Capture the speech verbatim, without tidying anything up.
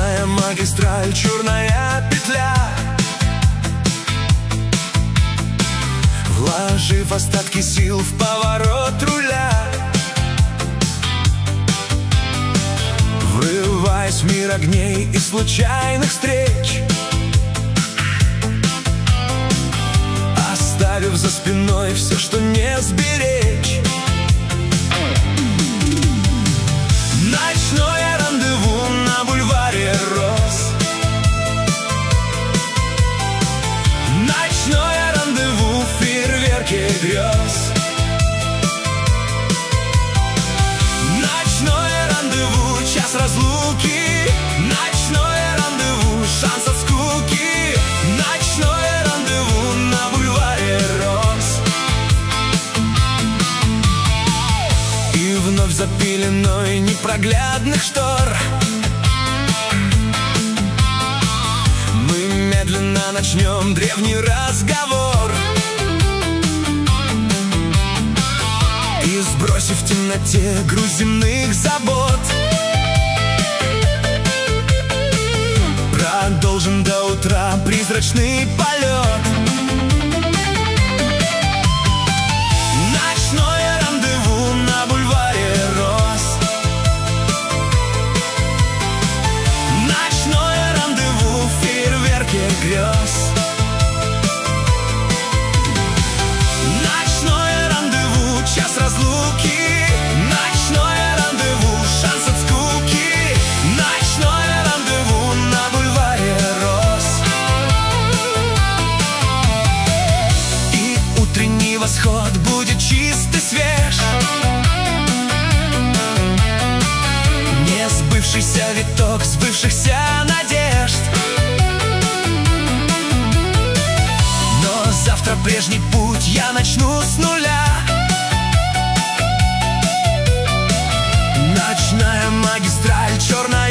Ночная магистраль, черная петля. Вложив остатки сил в поворот руля, врываясь в мир огней и случайных встреч, оставив за спиной все, что не сберечь. Ночное рандеву на бульваре роз. Ночное рандеву в фейерверке грез. Ночное рандеву, час разлуки. Ночное рандеву, шанс от скуки. Ночное рандеву на бульваре роз. И вновь за пеленой непроглядных штор мы медленно начнем древний разговор. И сбросив в темноте груз земных забот, продолжим до утра призрачный полет. Ночное рандеву на бульваре роз. Ночное рандеву в фейерверке грез. Ночное рандеву, час разлуки. Ночное рандеву, шанс от скуки. Ночное рандеву на бульваре роз. И утренний восход будет чист и свеж. Не сбывшийся виток сбывшихся надежд. Но завтра прежний путь я начну с нуля. Ночная магистраль, черная